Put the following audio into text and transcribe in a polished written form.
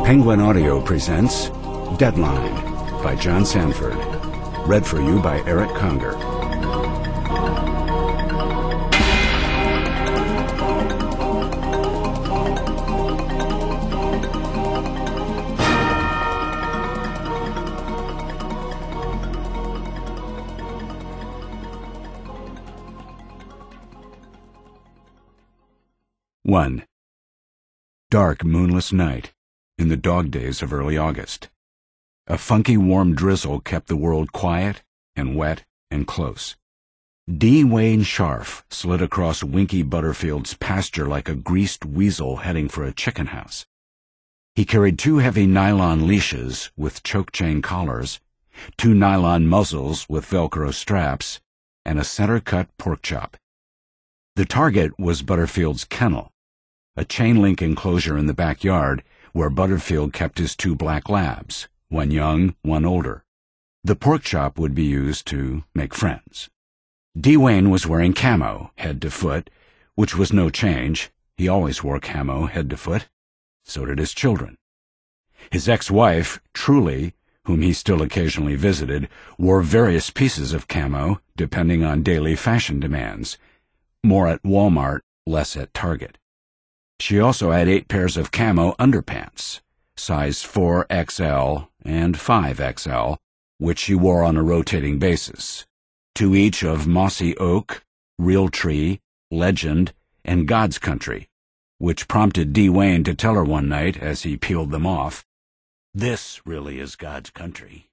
Penguin Audio presents Deadline by John Sanford. Read for you by Eric Conger. One. Dark, moonless night in the dog days of early August. A funky, warm drizzle kept the world quiet and wet and close. D. Wayne Scharf slid across Winky Butterfield's pasture like a greased weasel heading for a chicken house. He carried 2 heavy nylon leashes with choke chain collars, 2 nylon muzzles with Velcro straps, and a center-cut pork chop. The target was Butterfield's kennel, a chain-link enclosure in the backyard where Butterfield kept his 2 black labs, one young, one older. The pork chop would be used to make friends. D. Wayne was wearing camo, head to foot, which was no change. He always wore camo, head to foot. So did his children. His ex-wife, Truly, whom he still occasionally visited, wore various pieces of camo, depending on daily fashion demands. More at Walmart, less at Target. She also had 8 pairs of camo underpants, size 4XL and 5XL, which she wore on a rotating basis, 2 each of Mossy Oak, Realtree, Legend, and God's Country, which prompted D. Wayne to tell her one night as he peeled them off, "This really is God's country."